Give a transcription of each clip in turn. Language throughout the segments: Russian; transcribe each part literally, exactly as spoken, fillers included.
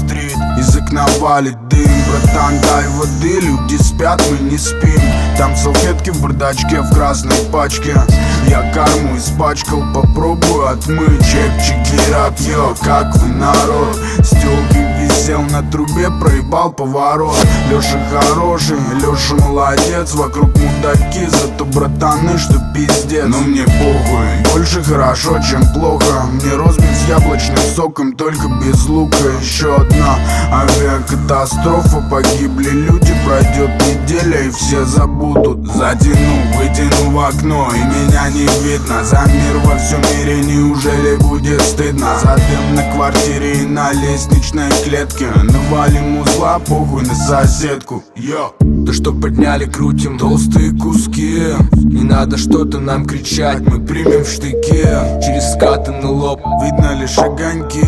Вол-стрит, из окна валит дым. Братан, дай воды, люди спят, мы не спим. Там салфетки в бардачке, в красной пачке. Я карму испачкал, попробую отмыть. Чепчики, рап, йо, как вы, народ? Стёлки висел на трубе, проебал поворот. Лёша хороший, Лёша молодец. Вокруг мудаки, зато братаны, что пиздец. Но мне похуй, больше хорошо, чем плохо. Мне розбит с яблочным соком, только без лука. Еще одна авиакатастрофа, погибли люди. Пройдет неделя и все забудут. Затяну, вытяну в окно, и меня не видно. За мир во всем мире, неужели будет стыдно? За дым на квартире и на лестничной клетке. Навалим узла, похуй на соседку. Йо. То, что подняли, крутим толстые куски. Не надо что-то нам кричать, мы примем в штыке. Через скатанный лоб видно лишь огоньки.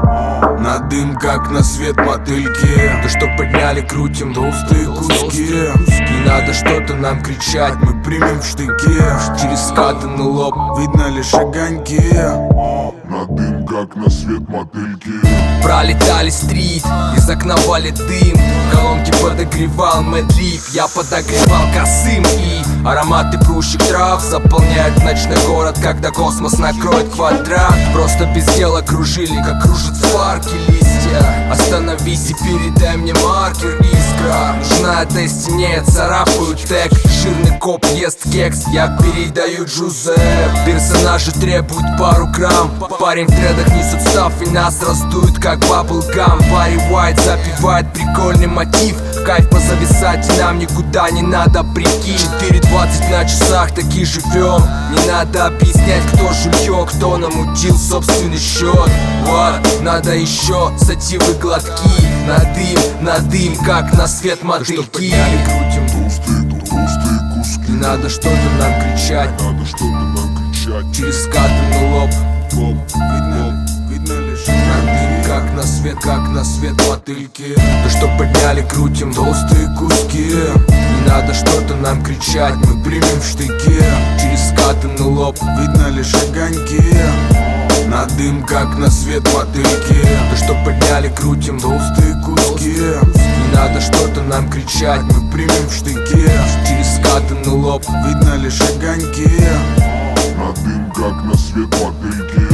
На дым, как на свет мотыльки. То, что подняли, крутим толстые куски. Не надо что-то нам кричать, мы примем в штыке. Через скатанный лоб видно лишь огоньки. На дым, как на свет мотыльки. Пролетали стрит, из окна валит дым. Колонки подогревал мэдлип, я подогревал косым. И ароматы прущих трав заполняют ночной город, когда космос накроет квадрат. Просто без дела кружили, как кружат сварки листья. Остановись и передай мне маркер, искра. Нужна Destiny, я царапаю тег. Жирный коп ест кекс, я передаю Джузеп. Персонажи требуют пару грамм. Парень в тредах несут став и нас раздует, как баблгам. Барри Уайт запевает прикольный мотив. В кайф позависать, и нам никуда не надо, прикинь. Четыре двадцать на часах, таки живем. Не надо объяснять, кто жульё, кто намутил собственный счет. Вот, надо еще сативы глотки. На дым, на дым, как на свет мотыльки. Крутим толстые, толстые куски. Не надо что-то нам кричать, Надо что-то нам кричать. через скатанный лоб. Лоб, Видно, видно лишь На дым, как на свет, как на свет мотыльки. То, что подняли, крутим толстые куски. Не надо что-то нам кричать, мы примем в штыке. Через скатанный лоб видно лишь огоньки. на дым, как на свет мотыльки. То, что подняли, крутим толстые куски. Не надо что-то нам кричать, мы примем в штыке. Через скатанный лоб видно лишь огоньки. На дым, как на свет мотыльки.